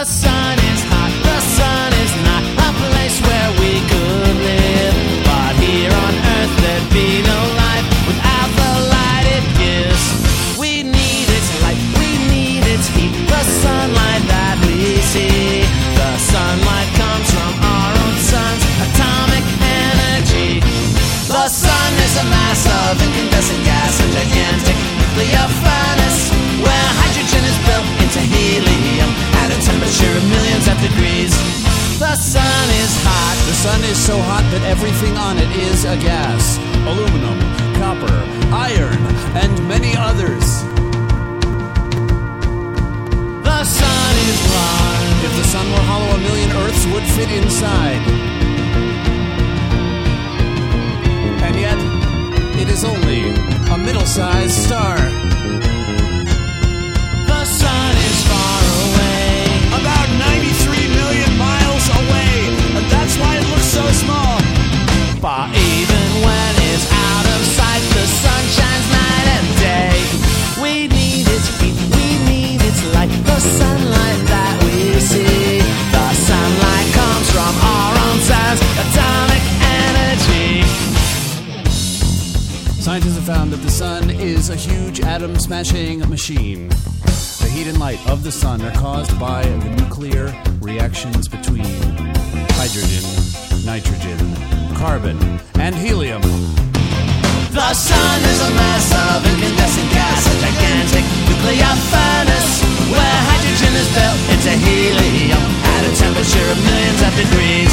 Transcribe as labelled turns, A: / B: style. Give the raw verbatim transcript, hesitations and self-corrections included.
A: The sun is hot, the sun is not a place where we could live. But here on earth there'd be no life without the light it gives. We need its light, we need its heat, the sunlight that we see. The sunlight comes from our own sun's atomic energy. The sun is a mass of incandescent gas, a gigantic nuclear furnace where hydrogen is built into helium at a temperature of millions of degrees. The sun is hot.
B: The sun is so hot that everything on it is a gas. Aluminum, copper, iron, and many others.
A: The sun is round.
B: If the sun were hollow, a million Earths would fit inside. And yet, it is only a middle-sized star.
A: The sun is far away,
B: About ninety-three million miles away, and that's why it looks so small.
A: but even when it's out of sight, the sun shines night and day. We need its heat, we need its light, the sunlight that we see. The sunlight comes from our own sun's atomic energy.
B: Scientists have found that the sun is a huge atom-smashing machine. The heat and light of the sun are caused by the nuclear reactions between hydrogen, nitrogen, carbon, and helium.
A: The sun is a mass of incandescent gas, a gigantic nuclear furnace where hydrogen is built into helium at a temperature of millions of degrees.